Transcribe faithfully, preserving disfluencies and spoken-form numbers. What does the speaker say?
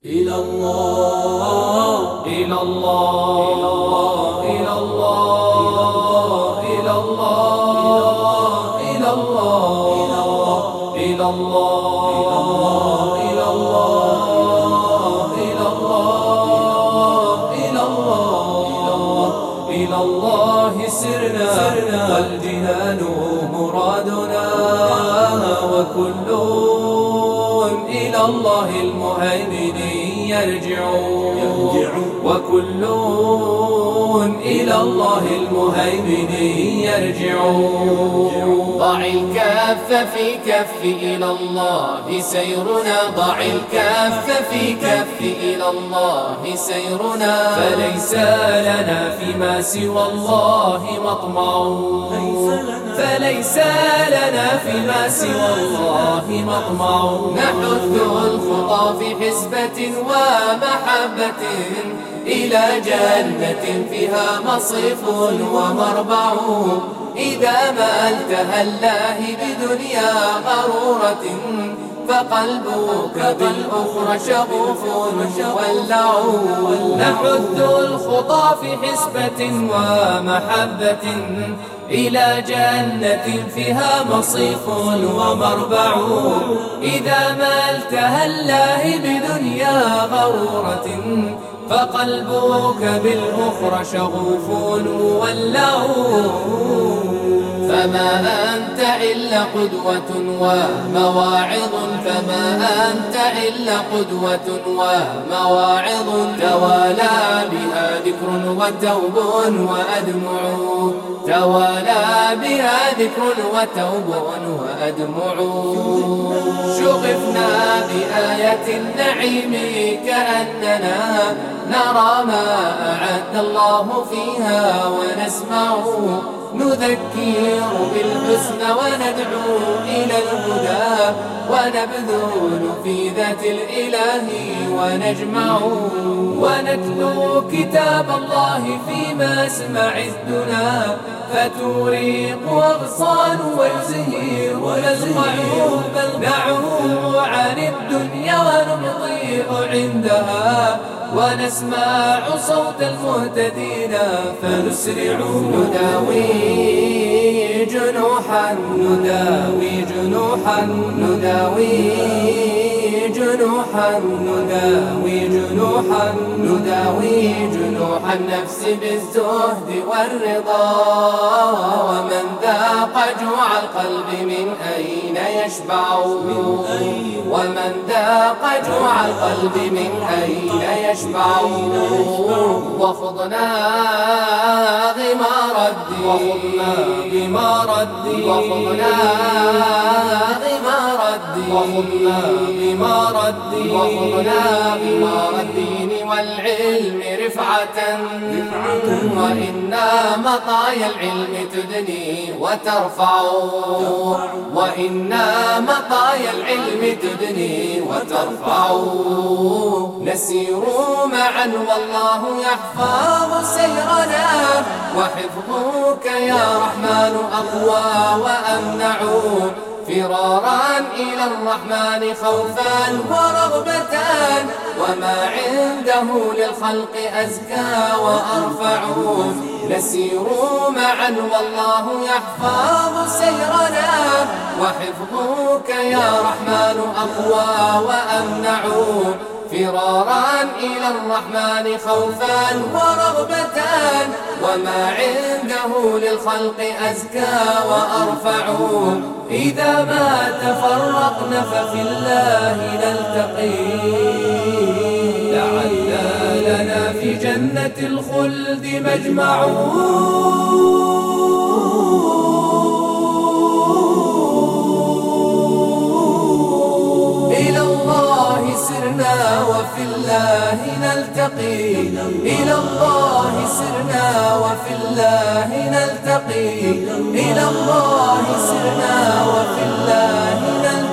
إلى الله إلى الله إلى الله إلى الله إلى الله إلى الله إلى الله إلى الله إلى الله إلى الله سرنا والجنان مرادنا وكل إلى الله المهيمن يرجع وكل إلى الله المهيمن يرجع. ضع الكف في كف إلى الله سيرنا، ضع الكف في كف إلى الله سيرنا، فليس لنا فيما سوى الله مطمع، فليس لنا فيما سوى الله مطمع. نحث الخطى في حسبة ومحبة إلى جنة فيها مصيف ومربع، إذا ما التهلاه بدنيا غرورة فقلبك بالأخرى شغوف مولع. نحث الخطى في حسبة ومحبة إلى جنة فيها مصيف ومربع، إذا ما التهلاه بدنيا غرورة فقلبك بالأخرى شغوف مولع. فما أنت إلا قدوة ومواعظ، فما أنت إلا قدوة ومواعظ، توالى بها ذكر وتوب وأدمع، توالى بها ذكر وتوب وأدمع. شغفنا بآية النعيم كأننا نرى ما أعد الله فيها ونسمع، نذكر بالحسن وندعو إلى الهدى ونبذل في ذات الإله ونجمع، ونتلو كتاب الله في مسمع الدنا فتوريق أغصان ويزهر يزرع، بل نعوم عن الدنيا ونمضي عندها ونسمع صوت المهتدين فنسرع. نداوي جنوحا نداوي جنوحا نداوي جنوحا نداوي جنوحا نداوي جنوح النفس بالزهد والرضا، ومن ذاق جوع القلب من أين يشبع، ومن ذاق جوع القلب من أين يشبع. وخضنا غمار الدين وخضنا غمار الدين وخضنا غمار الدين وخضنا غمار الدين وخضنا غمار الدين والعلم رفعة، وإنا مطايا العلم تدني وترفع، وإنا مطايا العلم تدني وترفع. نسير معا والله يحفظ سيرنا، وحفظك يا رحمن أقوى وأمنع، فرارا إلى الرحمن خوفا ورغبة، وما عنده للخلق أزكى وأرفع. نسير معا والله يحفظ سيرنا، وحفظك يا رحمن أقوى وأمنع، فرارا إلى الرحمن خوفا ورغبة، وما عنده للخلق أزكى وأرفع. إذا ما تفرقنا ففي الله نلتقي، لعل لنا في جنة الخلد مجمع. إلى الله سرنا وفي الله نلتقي، إلى الله سرنا وفي الله نلتقي، إلى الله سرنا وفي الله نلتقي.